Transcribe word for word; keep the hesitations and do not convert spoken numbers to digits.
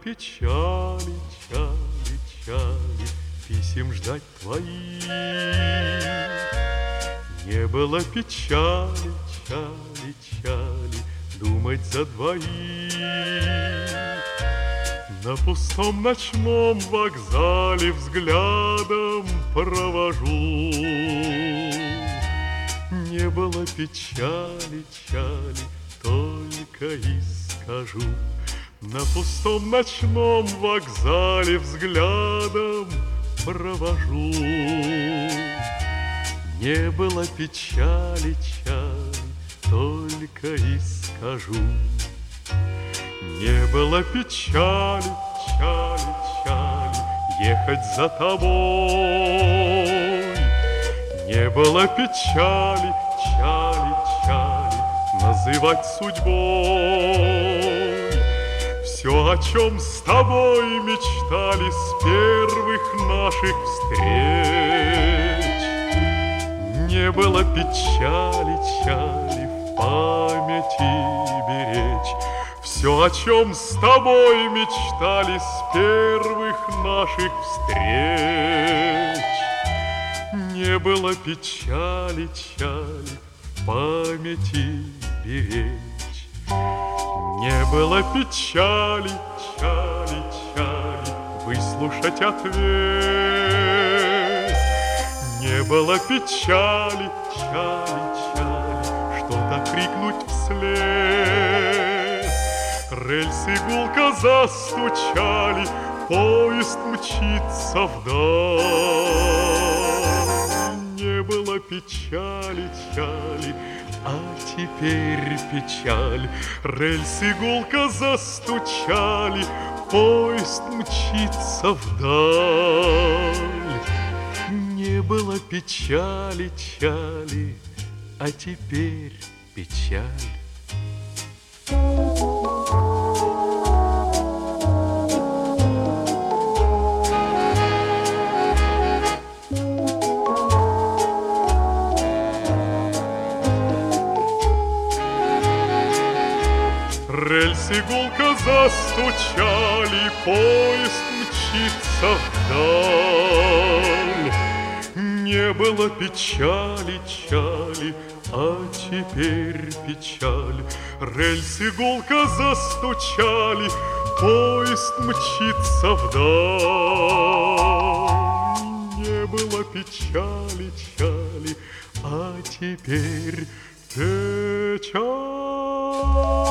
печали, чали, чали, писем ждать твоих. Не было печали, чали, чали, думать за двоих. На пустом ночном вокзале взглядом провожу. Не было печали, чали, только и скажу. На пустом ночном вокзале взглядом провожу. Не было печали, чали, только и скажу. Не было печали, чали, чали, ехать за тобой. Не было печали, чали, чали, называть судьбой. Все, о чем с тобой мечтали с первых наших встреч. Не было печали, чали, в памяти беречь. Все, о чем с тобой мечтали с первых наших встреч. Не было печали, чали, в памяти беречь. Не было печали, чали, чали, выслушать ответ. Не было печали, чали, чали, что-то крикнуть вслед. Рельсы гулко застучали, поезд мчится вдаль. Не было печали, чали, а теперь печаль. Рельсы гулко застучали, поезд мчится вдаль. Не было печали, чали, а теперь печаль. Рельсы гулко застучали, поезд мчится вдаль. Не было печали, чали, а теперь печаль. Рельсы гулко застучали, поезд мчится вдаль. Не было печали, чали, а теперь печаль.